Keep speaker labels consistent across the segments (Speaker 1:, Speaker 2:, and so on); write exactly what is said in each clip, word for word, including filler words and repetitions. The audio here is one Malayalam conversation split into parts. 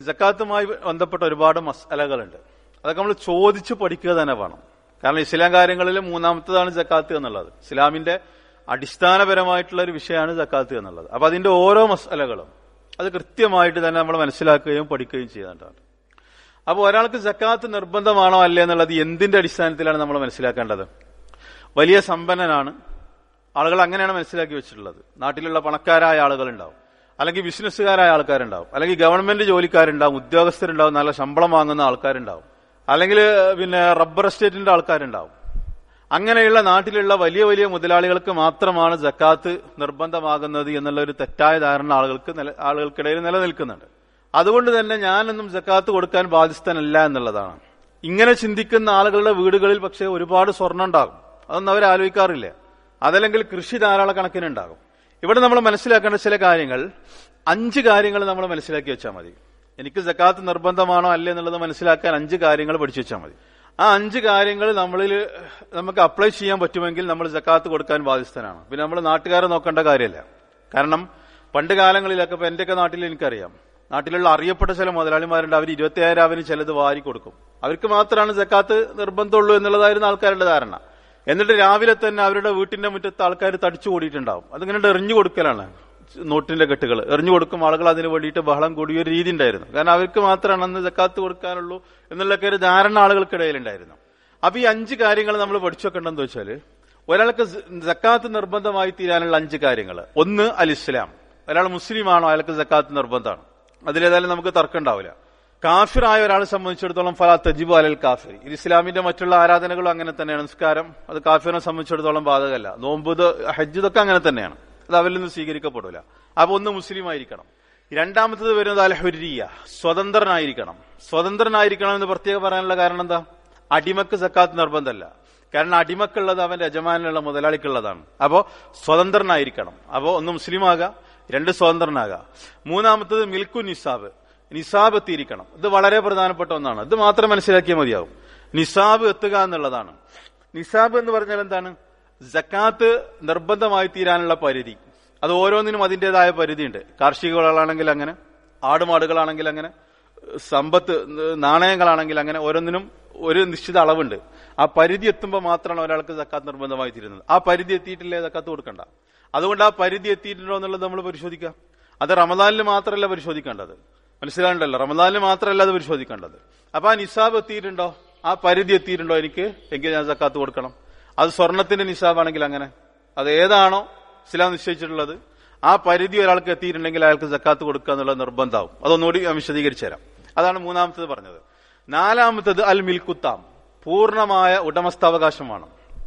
Speaker 1: സക്കാത്തുമായി ബന്ധപ്പെട്ട ഒരുപാട് മസലകളുണ്ട്. അതൊക്കെ നമ്മൾ ചോദിച്ചു പഠിക്കുക തന്നെ വേണം. കാരണം ഇസ്ലാം കാര്യങ്ങളിൽ മൂന്നാമത്തതാണ് സക്കാത്ത് എന്നുള്ളത്. ഇസ്ലാമിന്റെ അടിസ്ഥാനപരമായിട്ടുള്ള ഒരു വിഷയമാണ് സക്കാത്ത് എന്നുള്ളത്. അപ്പൊ അതിന്റെ ഓരോ മസലകളും അത് കൃത്യമായിട്ട് തന്നെ നമ്മൾ മനസ്സിലാക്കുകയും പഠിക്കുകയും ചെയ്യുന്നുണ്ടാണ്. അപ്പൊ ഒരാൾക്ക് സക്കാത്ത് നിർബന്ധമാണോ അല്ലേ എന്നുള്ളത് എന്തിന്റെ അടിസ്ഥാനത്തിലാണ് നമ്മൾ മനസ്സിലാക്കേണ്ടത്? വലിയ സമ്പന്നനാണ്, ആളുകൾ അങ്ങനെയാണ് മനസ്സിലാക്കി വെച്ചിട്ടുള്ളത്. നാട്ടിലുള്ള പണക്കാരായ ആളുകളുണ്ടാവും, അല്ലെങ്കിൽ ബിസിനസ്സുകാരായ ആൾക്കാരുണ്ടാവും, അല്ലെങ്കിൽ ഗവൺമെന്റ് ജോലിക്കാരുണ്ടാവും, ഉദ്യോഗസ്ഥരുണ്ടാവും, നല്ല ശമ്പളം വാങ്ങുന്ന ആൾക്കാരുണ്ടാവും, അല്ലെങ്കിൽ പിന്നെ റബ്ബർ എസ്റ്റേറ്റിന്റെ ആൾക്കാരുണ്ടാവും. അങ്ങനെയുള്ള നാട്ടിലുള്ള വലിയ വലിയ മുതലാളികൾക്ക് മാത്രമാണ് സക്കാത്ത് നിർബന്ധമാകുന്നത് എന്നുള്ള ഒരു തെറ്റായ ധാരണ ആളുകൾക്ക് ആളുകൾക്കിടയിൽ നിലനിൽക്കുന്നുണ്ട്. അതുകൊണ്ട് തന്നെ ഞാനൊന്നും സക്കാത്ത് കൊടുക്കാൻ ബാധ്യസ്ഥനല്ല എന്നുള്ളതാണ്. ഇങ്ങനെ ചിന്തിക്കുന്ന ആളുകളുടെ വീടുകളിൽ പക്ഷേ ഒരുപാട് സ്വർണ്ണം ഉണ്ടാകും. അതൊന്നും അവർ ആലോചിക്കാറില്ല. അതല്ലെങ്കിൽ കൃഷി ധാരാളം കണക്കിനുണ്ടാകും. ഇവിടെ നമ്മൾ മനസ്സിലാക്കേണ്ട ചില കാര്യങ്ങൾ, അഞ്ച് കാര്യങ്ങൾ നമ്മൾ മനസ്സിലാക്കി വെച്ചാൽ മതി. എനിക്ക് സക്കാത്ത് നിർബന്ധമാണോ അല്ലേ എന്നുള്ളത് മനസ്സിലാക്കാൻ അഞ്ച് കാര്യങ്ങൾ പഠിച്ചു വെച്ചാൽ മതി. ആ അഞ്ച് കാര്യങ്ങൾ നമ്മളിൽ നമുക്ക് അപ്ലൈ ചെയ്യാൻ പറ്റുമെങ്കിൽ നമ്മൾ സക്കാത്ത് കൊടുക്കാൻ ബാധ്യസ്ഥനാണ്. പിന്നെ നമ്മൾ നാട്ടുകാരെ നോക്കേണ്ട കാര്യമില്ല. കാരണം പണ്ട് കാലങ്ങളിലൊക്കെ ഇപ്പൊ എന്റെയൊക്കെ നാട്ടിൽ എനിക്കറിയാം, നാട്ടിലുള്ള അറിയപ്പെട്ട ചില മുതലാളിമാരുണ്ട്, അവർ ഇരുപത്തി അയ്യായിരം ചിലത് വാരി കൊടുക്കും. അവർക്ക് മാത്രമാണ് സക്കാത്ത് നിർബന്ധമുള്ളൂ എന്നുള്ളതായിരുന്നു ആൾക്കാരുടെ ധാരണ. എന്നിട്ട് രാവിലെ തന്നെ അവരുടെ വീട്ടിന്റെ മുറ്റത്ത് ആൾക്കാർ തടിച്ചു കൂടിയിട്ടുണ്ടാവും. അതിങ്ങനെ എറിഞ്ഞു കൊടുക്കലാണ്, നോട്ടിന്റെ കെട്ടുകൾ എറിഞ്ഞു കൊടുക്കും. ആളുകൾ അതിന് വേണ്ടിയിട്ട് ബഹളം കൂടിയ ഒരു രീതി ഉണ്ടായിരുന്നു. കാരണം അവർക്ക് മാത്രമാണ് അന്ന് സക്കാത്ത് കൊടുക്കാനുള്ളൂ എന്നുള്ളൊക്കെ ഒരു ധാരണ ആളുകൾക്കിടയിലുണ്ടായിരുന്നു. അപ്പൊ ഈ അഞ്ച് കാര്യങ്ങൾ നമ്മൾ പഠിച്ചു വെക്കേണ്ടതെന്ന് വെച്ചാൽ, ഒരാൾക്ക് സക്കാത്ത് നിർബന്ധമായി തീരാനുള്ള അഞ്ച് കാര്യങ്ങൾ. ഒന്ന്, അൽ ഇസ്ലാം. ഒരാൾ മുസ്ലിമാണോ അയാൾക്ക് സക്കാത്ത് നിർബന്ധമാണ്. അതിലേതായാലും നമുക്ക് തർക്കം ഉണ്ടാവില്ല. കാഫിറായ ഒരാളെ സംബന്ധിച്ചിടത്തോളം ഫലാ തജിബു അലൽ കാഫിർ. ഇത് ഇസ്ലാമിന്റെ മറ്റുള്ള ആരാധനകളും അങ്ങനെ തന്നെയാണ്. നിസ്കാരം അത് കാഫിറിനെ സംബന്ധിച്ചിടത്തോളം ബാധകമല്ല. നോമ്പ്, ഹജ്ജ് ഇതൊക്കെ അങ്ങനെ തന്നെയാണ്. അത് അവരിൽ നിന്ന് സ്വീകരിക്കപ്പെടില്ല. അപ്പൊ ഒന്ന് മുസ്ലിം ആയിരിക്കണം. രണ്ടാമത്തത് വരുന്നത് അൽ ഹുരിയ, സ്വതന്ത്രനായിരിക്കണം. സ്വതന്ത്രനായിരിക്കണം എന്ന് പ്രത്യേകം പറയാനുള്ള കാരണം എന്താ? അടിമക്ക് സക്കാത്ത് നിർബന്ധമല്ല. കാരണം അടിമക്കുള്ളത് അവന്റെ യജമാനുള്ള മുതലാളിക്കുള്ളതാണ്. അപ്പോ സ്വതന്ത്രനായിരിക്കണം. അപ്പോ ഒന്ന് മുസ്ലിം ആകാം, രണ്ട് സ്വതന്ത്രനാകാം. മൂന്നാമത്തത് മിൽക്കു നിസാബ്, നിസാബ് എത്തിയിരിക്കണം. ഇത് വളരെ പ്രധാനപ്പെട്ട ഒന്നാണ്. ഇത് മാത്രം മനസ്സിലാക്കിയാൽ മതിയാവും. നിസാബ് എത്തുക എന്നുള്ളതാണ്. നിസാബ് എന്ന് പറഞ്ഞാൽ എന്താണ്? സക്കാത്ത് നിർബന്ധമായി തീരാനുള്ള പരിധി. അത് ഓരോന്നിനും അതിൻ്റെതായ പരിധിയുണ്ട്. കാർഷിക വിളകളാണെങ്കിൽ അങ്ങനെ, ആടുമാടുകളാണെങ്കിൽ അങ്ങനെ, സമ്പത്ത് നാണയങ്ങളാണെങ്കിൽ അങ്ങനെ, ഓരോന്നിനും ഒരു നിശ്ചിത അളവുണ്ട്. ആ പരിധി എത്തുമ്പോൾ മാത്രമാണ് ഒരാൾക്ക് സക്കാത്ത് നിർബന്ധമായി തീരുന്നത്. ആ പരിധി എത്തിയിട്ടില്ലേ സക്കാത്ത് കൊടുക്കണ്ട. അതുകൊണ്ട് ആ പരിധി എത്തിയിട്ടുണ്ടോ എന്നുള്ളത് നമ്മൾ പരിശോധിക്കാം. അത് റമദാനിൽ മാത്രമല്ല പരിശോധിക്കേണ്ടത്, മനസ്സിലാകണ്ടല്ലോ. റമദാനിൽ മാത്രമല്ല അത് പരിശോധിക്കേണ്ടത്. അപ്പൊ ആ നിസാബ് എത്തിയിട്ടുണ്ടോ, ആ പരിധി എത്തിയിട്ടുണ്ടോ എനിക്ക്, എങ്കിൽ ഞാൻ സക്കാത്ത് കൊടുക്കണം. അത് സ്വർണത്തിന്റെ നിസാബാണെങ്കിൽ അങ്ങനെ, അത് ഏതാണോ ഇസ്ലാം നിശ്ചയിച്ചിട്ടുള്ളത് ആ പരിധി ഒരാൾക്ക് എത്തിയിട്ടുണ്ടെങ്കിൽ അയാൾക്ക് സക്കാത്ത് കൊടുക്കുക എന്നുള്ളത് നിർബന്ധമാവും. അതൊന്നുകൂടി ഞാൻ വിശദീകരിച്ചു തരാം. അതാണ് മൂന്നാമത്തത് പറഞ്ഞത്. നാലാമത്തത് അൽ മിൽക്കുത്താം, പൂർണ്ണമായ ഉടമസ്ഥാവകാശമാണ്.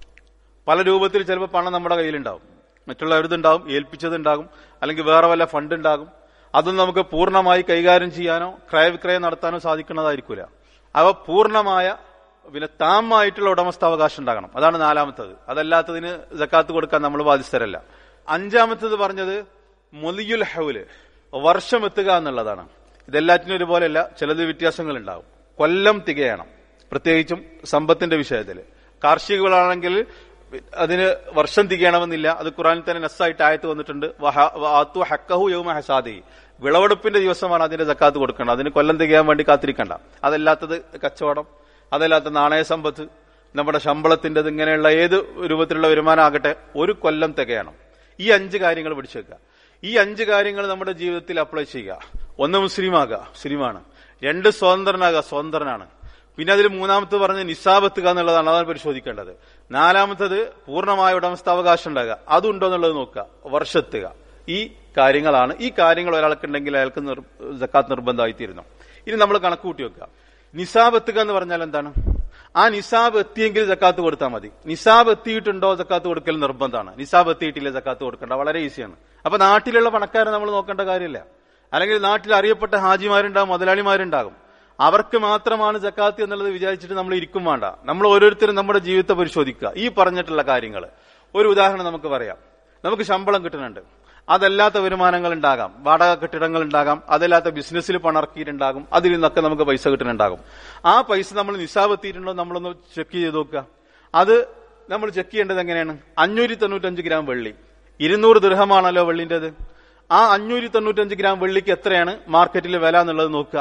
Speaker 1: പല രൂപത്തിൽ ചിലപ്പോൾ പണം നമ്മുടെ കയ്യിലുണ്ടാവും, മറ്റുള്ളവരുതുണ്ടാവും, ഏൽപ്പിച്ചതുണ്ടാകും, അല്ലെങ്കിൽ വേറെ വല്ല ഫണ്ട് ഉണ്ടാകും. അതൊന്നും നമുക്ക് പൂർണ്ണമായി കൈകാര്യം ചെയ്യാനോ ക്രയവിക്രയം നടത്താനോ സാധിക്കുന്നതായിരിക്കില്ല. അവ പൂർണ്ണമായ പിന്നെ താമായിട്ടുള്ള ഉടമസ്ഥാവകാശം ഉണ്ടാകണം. അതാണ് നാലാമത്തത്. അതല്ലാത്തതിന് സക്കാത്ത് കൊടുക്കാൻ നമ്മൾ ബാധ്യസ്ഥരല്ല. അഞ്ചാമത്തത് പറഞ്ഞത് മൊലിയുൽ ഹൗല്, വർഷം എത്തുക എന്നുള്ളതാണ്. ഇതെല്ലാറ്റിനും ഒരുപോലെയല്ല, ചിലത് വ്യത്യാസങ്ങൾ ഉണ്ടാകും. കൊല്ലം തികയണം, പ്രത്യേകിച്ചും സമ്പത്തിന്റെ വിഷയത്തിൽ. കാർഷിക വിളയാണെങ്കിൽ അതിന് വർഷം തികയണമെന്നില്ല. അത് ഖുറാനിൽ തന്നെ നസ്സായിട്ട് ആയത്ത് വന്നിട്ടുണ്ട്. ഹക്കഹു യൗമ ഹസാദിഹി, വിളവെടുപ്പിന്റെ ദിവസമാണ് അതിന്റെ സക്കാത്ത് കൊടുക്കേണ്ടത്. അതിന് കൊല്ലം തികയാൻ വേണ്ടി കാത്തിരിക്കണ്ട. അതല്ലാത്തത് കച്ചവടം, അതല്ലാത്ത നാണയ സമ്പത്ത്, നമ്മുടെ ശമ്പളത്തിൻ്റെത്, ഇങ്ങനെയുള്ള ഏത് രൂപത്തിലുള്ള വരുമാനം ആകട്ടെ ഒരു കൊല്ലം തികയണം. ഈ അഞ്ച് കാര്യങ്ങൾ പിടിച്ചു വെക്കുക. ഈ അഞ്ച് കാര്യങ്ങൾ നമ്മുടെ ജീവിതത്തിൽ അപ്ലൈ ചെയ്യുക. ഒന്ന് മുസ്ലിമാകുക, മുസ്ലിമാണ്. രണ്ട് സ്വതന്ത്രനാകുക, സ്വതന്ത്രനാണ്. പിന്നെ അതിൽ മൂന്നാമത്തെ പറഞ്ഞ നിസാബ് എത്തുക എന്നുള്ളതാണ്, അതാണ് പരിശോധിക്കേണ്ടത്. നാലാമത്തത് പൂർണ്ണമായ ഉടമസ്ഥാവകാശം ഉണ്ടാകുക, അതുണ്ടോ എന്നുള്ളത് നോക്കുക. വർഷെത്തുക. ഈ കാര്യങ്ങളാണ്. ഈ കാര്യങ്ങൾ ഒരാൾക്കുണ്ടെങ്കിൽ അയാൾക്ക് സക്കാത്ത് നിർബന്ധമായിത്തീരുന്നു. ഇനി നമ്മൾ കണക്ക് കൂട്ടി വെക്കുക. നിസാബ് എത്തുക എന്ന് പറഞ്ഞാൽ എന്താണ്? ആ നിസാബ് എത്തിയെങ്കിൽ സക്കാത്ത് കൊടുത്താൽ മതി. നിസാബ് എത്തിയിട്ടുണ്ടോ സക്കാത്ത് കൊടുക്കൽ നിർബന്ധമാണ്. നിസാബ് എത്തിയിട്ടില്ല സക്കാത്ത് കൊടുക്കേണ്ട, വളരെ ഈസിയാണ്. അപ്പൊ നാട്ടിലുള്ള പണക്കാരെ നമ്മൾ നോക്കേണ്ട കാര്യമില്ല. അല്ലെങ്കിൽ നാട്ടിൽ അറിയപ്പെട്ട ഹാജിമാരുണ്ടാകും, മുതലാളിമാരുണ്ടാകും. അവർക്ക് മാത്രമാണ് സക്കാത്ത് എന്നുള്ളത് വിചാരിച്ചിട്ട് നമ്മൾ ഇരിക്കും വേണ്ട. നമ്മൾ ഓരോരുത്തരും നമ്മുടെ ജീവിതത്തെ പരിശോധിക്കുക. ഈ പറഞ്ഞിട്ടുള്ള കാര്യങ്ങൾ ഒരു ഉദാഹരണം നമുക്ക് പറയാം. നമുക്ക് ശമ്പളം കിട്ടുന്നുണ്ട്, അതല്ലാത്ത വരുമാനങ്ങൾ ഉണ്ടാകാം, വാടക കെട്ടിടങ്ങൾ ഉണ്ടാകാം, അതല്ലാത്ത ബിസിനസ്സിൽ പണർക്കിയിട്ടുണ്ടാകും, അതിൽ നിന്നൊക്കെ നമുക്ക് പൈസ കിട്ടുന്നുണ്ടാകും. ആ പൈസ നമ്മൾ നിസാബ് എത്തിയിട്ടുണ്ടോ നമ്മളൊന്ന് ചെക്ക് ചെയ്ത് നോക്കുക. അത് നമ്മൾ ചെക്ക് ചെയ്യേണ്ടത് എങ്ങനെയാണ്? അഞ്ഞൂറ്റി തൊണ്ണൂറ്റഞ്ച് ഗ്രാം വെള്ളി, ഇരുന്നൂറ് ദിർഹമാണല്ലോ വെള്ളിൻ്റെത്. ആ അഞ്ഞൂറ്റി തൊണ്ണൂറ്റഞ്ച് ഗ്രാം വെള്ളിക്ക് എത്രയാണ് മാർക്കറ്റിൽ വില എന്നുള്ളത് നോക്കുക.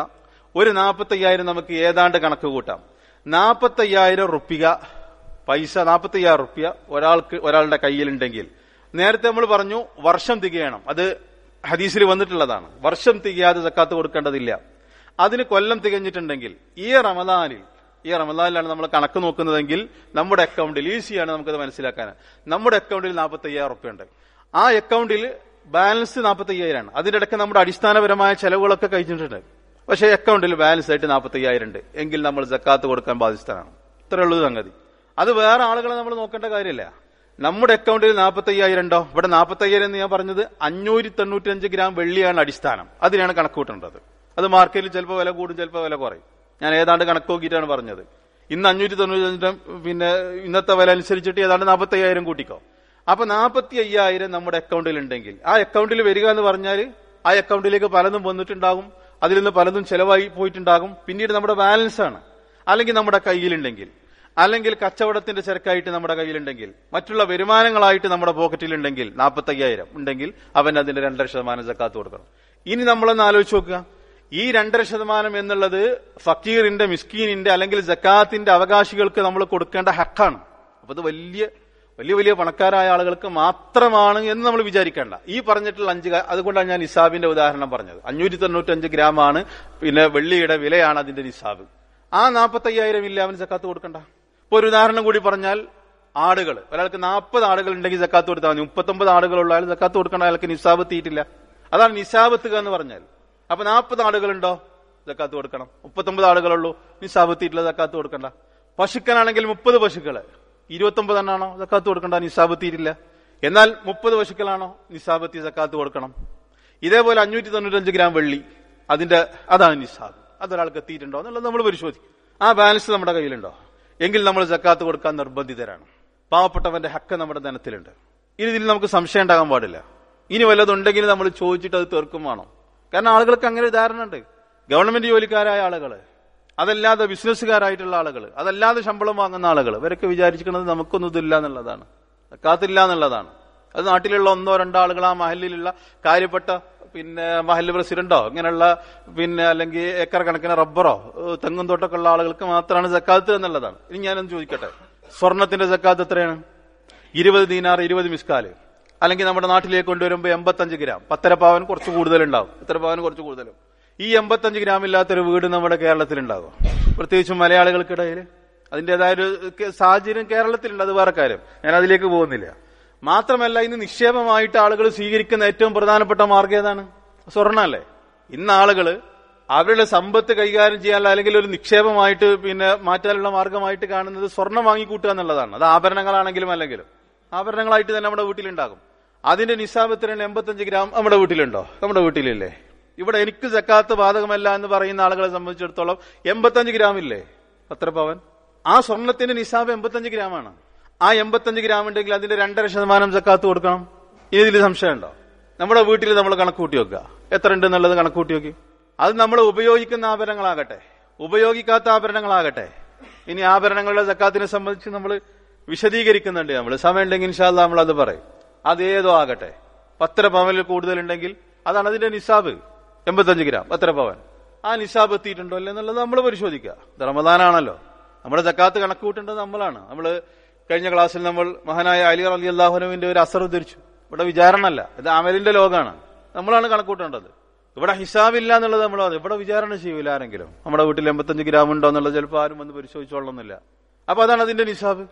Speaker 1: ഒരു നാൽപ്പത്തയ്യായിരം നമുക്ക് ഏതാണ്ട് കണക്ക് കൂട്ടാം. നാൽപ്പത്തയ്യായിരം റുപ്യ പൈസ, നാൽപ്പത്തയ്യായിരം റുപ്യ ഒരാൾക്ക് ഒരാളുടെ കയ്യിലുണ്ടെങ്കിൽ, നേരത്തെ നമ്മൾ പറഞ്ഞു വർഷം തികയണം, അത് ഹദീസിൽ വന്നിട്ടുള്ളതാണ്. വർഷം തികയാതെ സക്കാത്ത് കൊടുക്കേണ്ടതില്ല. അതിന് കൊല്ലം തികഞ്ഞിട്ടുണ്ടെങ്കിൽ ഈ റമദാനിൽ ഈ റമദാനിലാണ് നമ്മൾ കണക്ക് നോക്കുന്നതെങ്കിൽ നമ്മുടെ അക്കൗണ്ടിൽ, ഈസിയാണ് നമുക്കത് മനസ്സിലാക്കാൻ, നമ്മുടെ അക്കൗണ്ടിൽ നാൽപ്പത്തയ്യായിരം റുപ്യ ഉണ്ട്. ആ അക്കൗണ്ടിൽ ബാലൻസ് നാൽപ്പത്തയ്യായിരമാണ്. അതിന്റെ ഇടയ്ക്ക് നമ്മുടെ അടിസ്ഥാനപരമായ ചെലവുകളൊക്കെ കഴിഞ്ഞിട്ടുണ്ട്. പക്ഷേ അക്കൗണ്ടിൽ ബാലൻസ് ആയിട്ട് നാൽപ്പത്തയ്യായിരം ഉണ്ട് എങ്കിൽ നമ്മൾ സക്കാത്ത് കൊടുക്കാൻ ബാധ്യസ്ഥരാണ്. ഇത്രയേ ഉള്ളൂ സംഗതി. അത് വേറെ ആളുകളെ നമ്മൾ നോക്കേണ്ട കാര്യമില്ല. നമ്മുടെ അക്കൗണ്ടിൽ നാൽപ്പത്തയ്യായിരം ഉണ്ടോ? ഇവിടെ നാൽപ്പത്തയ്യായിരം എന്ന് ഞാൻ പറഞ്ഞത് അഞ്ഞൂറ്റി തൊണ്ണൂറ്റി അഞ്ച് ഗ്രാം വെള്ളിയാണ് അടിസ്ഥാനം. അതിനാണ് കണക്ക് കൂട്ടേണ്ടത്. അത് മാർക്കറ്റിൽ ചിലപ്പോൾ വില കൂടും, ചിലപ്പോൾ വില കുറയും. ഞാൻ ഏതാണ്ട് കണക്ക് നോക്കിയിട്ടാണ് പറഞ്ഞത്. ഇന്ന് അഞ്ഞൂറ്റി തൊണ്ണൂറ്റി അഞ്ച്, പിന്നെ ഇന്നത്തെ വില അനുസരിച്ചിട്ട് ഏതാണ്ട് നാൽപ്പത്തയ്യായിരം കൂട്ടിക്കോ. അപ്പൊ നാൽപ്പത്തി അയ്യായിരം നമ്മുടെ അക്കൗണ്ടിൽ ഉണ്ടെങ്കിൽ, ആ അക്കൗണ്ടിൽ വരിക എന്ന് പറഞ്ഞാൽ ആ അക്കൗണ്ടിലേക്ക് പലതും വന്നിട്ടുണ്ടാകും, അതിൽ നിന്ന് പലതും ചെലവായി പോയിട്ടുണ്ടാകും. പിന്നീട് നമ്മുടെ ബാലൻസ് ആണ്. അല്ലെങ്കിൽ നമ്മുടെ കയ്യിലുണ്ടെങ്കിൽ, അല്ലെങ്കിൽ കച്ചവടത്തിന്റെ ചരക്കായിട്ട് നമ്മുടെ കയ്യിലുണ്ടെങ്കിൽ, മറ്റുള്ള വരുമാനങ്ങളായിട്ട് നമ്മുടെ പോക്കറ്റിലുണ്ടെങ്കിൽ, നാൽപ്പത്തയ്യായിരം ഉണ്ടെങ്കിൽ അവൻ അതിന്റെ രണ്ടര ശതമാനം സക്കാത്ത് കൊടുക്കണം. ഇനി നമ്മളൊന്ന് ആലോചിച്ച് നോക്കുക. ഈ രണ്ടര ശതമാനം എന്നുള്ളത് ഫക്കീറിന്റെ, മിസ്കീനിന്റെ അല്ലെങ്കിൽ സക്കാത്തിന്റെ അവകാശികൾക്ക് നമ്മൾ കൊടുക്കേണ്ട ഹക്കാണ്. അപ്പൊ അത് വലിയ വലിയ വലിയ പണക്കാരായ ആളുകൾക്ക് മാത്രമാണ് എന്ന് നമ്മൾ വിചാരിക്കേണ്ട. ഈ പറഞ്ഞിട്ടുള്ള അഞ്ച്, അതുകൊണ്ടാണ് ഞാൻ നിസാബിന്റെ ഉദാഹരണം പറഞ്ഞത്. അഞ്ഞൂറ്റി തൊണ്ണൂറ്റി അഞ്ച് ഗ്രാം ആണ്, പിന്നെ വെള്ളിയുടെ വിലയാണ് അതിന്റെ നിസാബ്. ആ നാൽപ്പത്തയ്യായിരം ഇല്ല, അവന് സക്കാത്ത് കൊടുക്കണ്ട. ഇപ്പൊ ഒരു ഉദാഹരണം കൂടി പറഞ്ഞാൽ, ആടുകൾ, ഒരാൾക്ക് നാൽപ്പത് ആടുകൾ ഉണ്ടെങ്കിൽ സക്കാത്ത് കൊടുത്താൽ മതി. മുപ്പത്തൊമ്പത് ആടുകളുള്ള അയാൾ സക്കാത്ത് കൊടുക്കേണ്ട, അയാൾക്ക് നിസാബ് എത്തിയിട്ടില്ല. അതാണ് നിസാബത്തുക എന്ന് പറഞ്ഞാൽ. അപ്പൊ നാൽപ്പത് ആടുകളുണ്ടോ, സക്കാത്ത് കൊടുക്കണം. മുപ്പത്തൊമ്പത് ആടുകളുള്ളൂ, നിസാബ് എത്തിയിട്ടില്ല, സക്കാത്ത് കൊടുക്കണ്ട. പശുക്കളാണെങ്കിൽ മുപ്പത് പശുക്കള്, ഇരുപത്തൊമ്പത് എണ്ണാണോ, സക്കാത്ത് കൊടുക്കണ്ട, നിസാബ് എത്തിയിട്ടില്ല. എന്നാൽ മുപ്പത് പശുക്കളാണോ, നിസാബ് എത്തി, സക്കാത്ത് കൊടുക്കണം. ഇതേപോലെ അഞ്ഞൂറ്റി തൊണ്ണൂറ്റഞ്ച് ഗ്രാം വെള്ളി, അതിന്റെ അതാണ് നിസാബ്. അതൊരാൾക്ക് എത്തിയിട്ടുണ്ടോ എന്നുള്ളത് നമ്മൾ പരിശോധിക്കും. ആ ബാലൻസ് നമ്മുടെ കയ്യിലുണ്ടോ എങ്കിൽ നമ്മൾ സക്കാത്ത് കൊടുക്കാൻ നിർബന്ധിതരാണ്. പാവപ്പെട്ടവന്റെ ഹക്ക് നമ്മുടെ ധനത്തിലുണ്ട്. ഇനി ഇതിൽ നമുക്ക് സംശയം ഉണ്ടാകാൻ പാടില്ല. ഇനി വല്ലതുണ്ടെങ്കിൽ നമ്മൾ ചോദിച്ചിട്ട് അത് തീർക്കും വേണം. കാരണം ആളുകൾക്ക് അങ്ങനെ ധാരണ ഉണ്ട്. ഗവൺമെന്റ് ജോലിക്കാരായ ആളുകള്, അതല്ലാതെ ബിസിനസ്സുകാരായിട്ടുള്ള ആളുകൾ, അതല്ലാതെ ശമ്പളം വാങ്ങുന്ന ആളുകൾ, ഇവരൊക്കെ വിചാരിച്ചിരിക്കുന്നത് നമുക്കൊന്നും ഇതില്ല എന്നുള്ളതാണ്, സക്കാത്തില്ല എന്നുള്ളതാണ്. അത് നാട്ടിലുള്ള ഒന്നോ രണ്ടോ ആളുകൾ, ആ മഹലിലുള്ള കാര്യപ്പെട്ട പിന്നെ മഹല്ല് പ്രസിഡന്റോ ഇങ്ങനെയുള്ള പിന്നെ അല്ലെങ്കിൽ ഏക്കർ കണക്കിന് റബ്ബറോ തെങ്ങും തോട്ടൊക്കെ ഉള്ള ആളുകൾക്ക് മാത്രമാണ് സക്കാത്ത് എന്നുള്ളതാണ്. ഇനി ഞാനൊന്ന് ചോദിക്കട്ടെ, സ്വർണത്തിന്റെ സക്കാത്ത് എത്രയാണ്? ഇരുപത് ദീനാർ, ഇരുപത് മിസ്കാല്. അല്ലെങ്കിൽ നമ്മുടെ നാട്ടിലേക്ക് കൊണ്ടുവരുമ്പോൾ എൺപത്തഞ്ച് ഗ്രാം, പത്തര പവൻ കുറച്ച് കൂടുതലുണ്ടാവും, ഇത്തര പവൻ കുറച്ച് കൂടുതലും. ഈ എൺപത്തഞ്ച് ഗ്രാം ഇല്ലാത്തൊരു വീട് നമ്മുടെ കേരളത്തിലുണ്ടാകും, പ്രത്യേകിച്ചും മലയാളികൾക്കിടയിൽ. അതിൻ്റെതായൊരു സാഹചര്യം കേരളത്തിലുണ്ട്, അത് വേറെ കാര്യം, ഞാൻ അതിലേക്ക് പോകുന്നില്ല. മാത്രമല്ല, ഇന്ന് നിക്ഷേപമായിട്ട് ആളുകൾ സ്വീകരിക്കുന്ന ഏറ്റവും പ്രധാനപ്പെട്ട മാർഗം ഏതാണ്? സ്വർണ്ണമല്ലേ. ഇന്ന് ആളുകൾ അവരുടെ സമ്പത്ത് കൈകാര്യം ചെയ്യാനുള്ള അല്ലെങ്കിൽ ഒരു നിക്ഷേപമായിട്ട് പിന്നെ മാറ്റാനുള്ള മാർഗമായിട്ട് കാണുന്നത് സ്വർണം വാങ്ങിക്കൂട്ടുക എന്നുള്ളതാണ്. അത് ആഭരണങ്ങളാണെങ്കിലും അല്ലെങ്കിലും ആഭരണങ്ങളായിട്ട് തന്നെ നമ്മുടെ വീട്ടിലുണ്ടാകും. അതിന്റെ നിസാബത്തിന് എൺപത്തഞ്ച് ഗ്രാം നമ്മുടെ വീട്ടിലുണ്ടോ? നമ്മുടെ വീട്ടിലില്ലേ? ഇവിടെ എനിക്ക് സക്കാത്ത് ബാധകമല്ല എന്ന് പറയുന്ന ആളുകളെ സംബന്ധിച്ചിടത്തോളം എൺപത്തഞ്ച് ഗ്രാം ഇല്ലേ പത്ര പവൻ? ആ സ്വർണത്തിന്റെ നിസാബ് എൺപത്തഞ്ച് ഗ്രാമാണ്. ആ എൺപത്തഞ്ച് ഗ്രാം ഉണ്ടെങ്കിൽ അതിന്റെ രണ്ടര ശതമാനം സക്കാത്ത് കൊടുക്കണം. ഇതിൽ സംശയമുണ്ടോ? നമ്മുടെ വീട്ടിൽ നമ്മൾ കണക്ക് കൂട്ടി വെക്കുക, എത്ര ഉണ്ട് എന്നുള്ളത് കണക്ക് കൂട്ടി വെക്കുക. അത് നമ്മൾ ഉപയോഗിക്കുന്ന ആഭരണങ്ങളാകട്ടെ, ഉപയോഗിക്കാത്ത ആഭരണങ്ങളാകട്ടെ. ഇനി ആഭരണങ്ങളുടെ സക്കാത്തിനെ സംബന്ധിച്ച് നമ്മൾ വിശദീകരിക്കുന്നുണ്ട്. നമ്മൾ സമയം ഉണ്ടെങ്കിൽ ഇൻഷാ അല്ലാഹ് നമ്മൾ അത് പറയും. അതേതോ ആകട്ടെ, പത്തര പവനിൽ കൂടുതലുണ്ടെങ്കിൽ അതാണ് അതിന്റെ നിസാബ്, എൺപത്തഞ്ച് ഗ്രാം പത്തര പവൻ. ആ നിസാബ് എത്തിയിട്ടുണ്ടോ അല്ലേ എന്നുള്ളത് നമ്മൾ പരിശോധിക്കുക. ഇത് റമദാനാണല്ലോ, നമ്മുടെ സക്കാത്ത് കണക്ക് കൂട്ടേണ്ടത് നമ്മളാണ്. നമ്മൾ കഴിഞ്ഞ ക്ലാസ്സിൽ നമ്മൾ മഹാനായ അലി റളിയല്ലാഹു അൻഹുവിന്റെ ഒരു അസർ ഉദ്ധരിച്ചു. ഇവിടെ വിചാരണ അല്ല, ഇത് അമലിന്റെ ലോകമാണ്, നമ്മളാണ് കണക്കൂട്ടേണ്ടത്. ഇവിടെ ഹിസാബില്ല എന്നുള്ളത് നമ്മൾ ഇവിടെ വിചാരണ ചെയ്യൂല ആരെങ്കിലും. നമ്മുടെ വീട്ടിൽ എൺപത്തഞ്ച് ഗ്രാം ഉണ്ടോ എന്നുള്ളത് ചിലപ്പോൾ ആരും വന്ന് പരിശോധിച്ചോളന്നില്ല. അപ്പൊ അതാണ് അതിന്റെ നിസാബ്.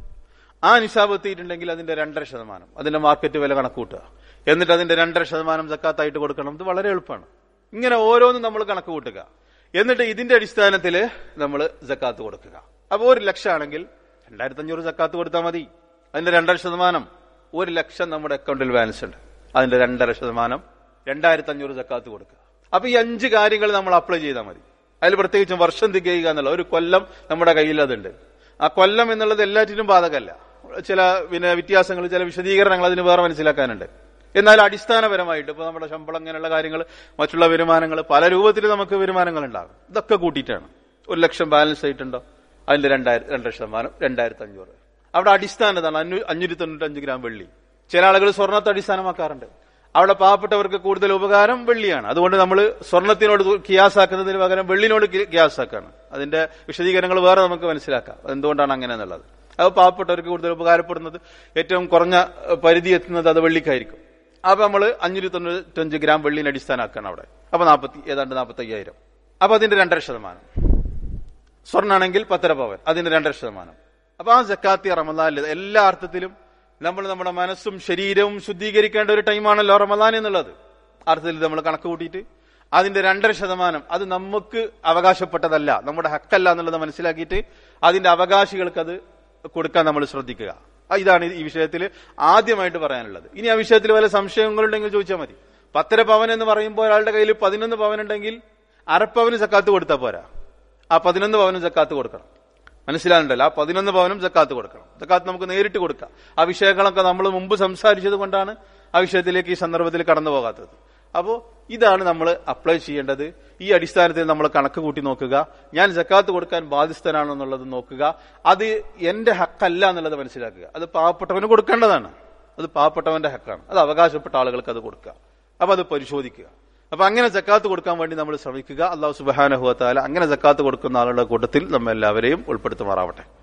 Speaker 1: ആ നിസാബ് എത്തിയിട്ടുണ്ടെങ്കിൽ അതിന്റെ രണ്ടര ശതമാനം അതിന്റെ മാർക്കറ്റ് വില കണക്കൂട്ടുക, എന്നിട്ട് അതിന്റെ രണ്ടര ശതമാനം സക്കാത്തായിട്ട് കൊടുക്കണം. ഇത് വളരെ എളുപ്പമാണ്. ഇങ്ങനെ ഓരോന്നും നമ്മൾ കണക്ക് കൂട്ടുക, എന്നിട്ട് ഇതിന്റെ അടിസ്ഥാനത്തിൽ നമ്മൾ സക്കാത്ത് കൊടുക്കുക. അപ്പൊ ഒരു ലക്ഷം ആണെങ്കിൽ രണ്ടായിരത്തി അഞ്ഞൂറ് സക്കാത്ത് കൊടുത്താൽ മതി. അതിന്റെ രണ്ടര ശതമാനം, ഒരു ലക്ഷം നമ്മുടെ അക്കൗണ്ടിൽ ബാലൻസ് ഉണ്ട്, അതിന്റെ രണ്ടര ശതമാനം രണ്ടായിരത്തി അഞ്ഞൂറ് സക്കാത്ത് കൊടുക്കുക. അപ്പൊ ഈ അഞ്ച് കാര്യങ്ങൾ നമ്മൾ അപ്ലൈ ചെയ്താൽ മതി. അതിൽ പ്രത്യേകിച്ചും വർഷം തികയുക എന്നുള്ള ഒരു കൊല്ലം നമ്മുടെ കയ്യിൽ അതുണ്ട്. ആ കൊല്ലം എന്നുള്ളത് എല്ലാറ്റിനും ബാധകമല്ല, ചില പിന്നെ വ്യത്യാസങ്ങൾ, ചില വിശദീകരണങ്ങൾ അതിന് വേറെ മനസ്സിലാക്കാനുണ്ട്. എന്നാൽ അടിസ്ഥാനപരമായിട്ട് ഇപ്പൊ നമ്മുടെ ശമ്പളം, അങ്ങനെയുള്ള കാര്യങ്ങൾ, മറ്റുള്ള വരുമാനങ്ങൾ, പല രൂപത്തിൽ നമുക്ക് വരുമാനങ്ങൾ ഉണ്ടാകും. ഇതൊക്കെ കൂട്ടിയിട്ടാണ് ഒരു ലക്ഷം ബാലൻസ് ആയിട്ടുണ്ടോ അതിന്റെ രണ്ടായിരം രണ്ടര ശതമാനം രണ്ടായിരത്തി അഞ്ഞൂറ്. അവിടെ അടിസ്ഥാനം അതാണ് അഞ്ഞൂറ്റി തൊണ്ണൂറ്റി അഞ്ച് ഗ്രാം വെള്ളി. ചില ആളുകൾ സ്വർണ്ണത്തെ അടിസ്ഥാനമാക്കാറുണ്ട്. അവിടെ പാവപ്പെട്ടവർക്ക് കൂടുതൽ ഉപകാരം വെള്ളിയാണ്. അതുകൊണ്ട് നമ്മൾ സ്വർണത്തിനോട് കിയാസാക്കുന്നതിന് പകരം വെള്ളിനോട് കിയാസാക്കാണ്. അതിന്റെ വിശദീകരണങ്ങൾ വേറെ നമുക്ക് മനസ്സിലാക്കാം എന്തുകൊണ്ടാണ് അങ്ങനെ എന്നുള്ളത്. അത് പാവപ്പെട്ടവർക്ക് കൂടുതൽ ഉപകാരപ്പെടുന്നത് ഏറ്റവും കുറഞ്ഞ പരിധി എത്തുന്നത് അത് വെള്ളിക്കായിരിക്കും. അപ്പൊ നമ്മൾ അഞ്ഞൂറ്റി തൊണ്ണൂറ്റഞ്ച് ഗ്രാം വെള്ളിനെ അടിസ്ഥാനമാക്കാണ് അവിടെ. അപ്പൊ നാൽപ്പത്തി ഏതാണ്ട് നാൽപ്പത്തി അയ്യായിരം. അപ്പൊ അതിന്റെ രണ്ടര ശതമാനം. സ്വർണ്ണാണെങ്കിൽ പത്തര പവൻ, അതിന്റെ രണ്ടര ശതമാനം. അപ്പൊ ആ സക്കാത്ത് റമദാനിൽ എല്ലാ അർത്ഥത്തിലും നമ്മൾ നമ്മുടെ മനസ്സും ശരീരവും ശുദ്ധീകരിക്കേണ്ട ഒരു ടൈമാണല്ലോ റമദാൻ എന്നുള്ളത്. അർത്ഥത്തിൽ നമ്മൾ കണക്ക് കൂട്ടിയിട്ട് അതിന്റെ രണ്ടര ശതമാനം അത് നമുക്ക് അവകാശപ്പെട്ടതല്ല, നമ്മുടെ ഹക്കല്ല എന്നുള്ളത് മനസ്സിലാക്കിയിട്ട് അതിന്റെ അവകാശികൾക്ക് അത് കൊടുക്കാൻ നമ്മൾ ശ്രദ്ധിക്കുക. ഇതാണ് ഈ വിഷയത്തിൽ ആദ്യമായിട്ട് പറയാനുള്ളത്. ഇനി ആ വിഷയത്തിൽ വല്ല സംശയങ്ങളുണ്ടെങ്കിൽ ചോദിച്ചാൽ മതി. പത്തര പവൻ എന്ന് പറയുമ്പോൾ ഒരാളുടെ കയ്യിൽ പതിനൊന്ന് പവൻ ഉണ്ടെങ്കിൽ അരപ്പവന് സക്കാത്ത് കൊടുത്താൽ പോരാ, ആ പതിനൊന്ന് പവനും സക്കാത്ത് കൊടുക്കണം. മനസ്സിലാകുന്നുണ്ടല്ലോ? ആ പതിനൊന്ന് പവനും സക്കാത്ത് കൊടുക്കണം. സക്കാത്ത് നമുക്ക് നേരിട്ട് കൊടുക്കാം. ആ വിഷയങ്ങളൊക്കെ നമ്മൾ മുമ്പ് സംസാരിച്ചത് കൊണ്ടാണ് ആ വിഷയത്തിലേക്ക് ഈ സന്ദർഭത്തിൽ കടന്നു പോകാത്തത്. അപ്പോ ഇതാണ് നമ്മൾ അപ്ലൈ ചെയ്യേണ്ടത്. ഈ അടിസ്ഥാനത്തിൽ നമ്മൾ കണക്ക് കൂട്ടി നോക്കുക. ഞാൻ സക്കാത്ത് കൊടുക്കാൻ ബാധ്യസ്ഥനാണോ എന്നുള്ളത് നോക്കുക. അത് എന്റെ ഹക്കല്ല എന്നുള്ളത് മനസ്സിലാക്കുക. അത് പാവപ്പെട്ടവന് കൊടുക്കേണ്ടതാണ്. അത് പാവപ്പെട്ടവന്റെ ഹക്കാണ്. അത് അവകാശപ്പെട്ട ആളുകൾക്ക് അത് കൊടുക്കുക. അപ്പൊ അത് പരിശോധിക്കുക. അപ്പൊ അങ്ങനെ സക്കാത്ത് കൊടുക്കാൻ വേണ്ടി നമ്മൾ ശ്രമിക്കുക. അല്ലാഹു സുബ്ഹാനഹു വ തആല അങ്ങനെ സക്കാത്ത് കൊടുക്കുന്ന ആളുകളുടെ കൂട്ടത്തിൽ നമ്മെല്ലാവരെയും ഉൾപ്പെടുത്തുമാറാവട്ടെ.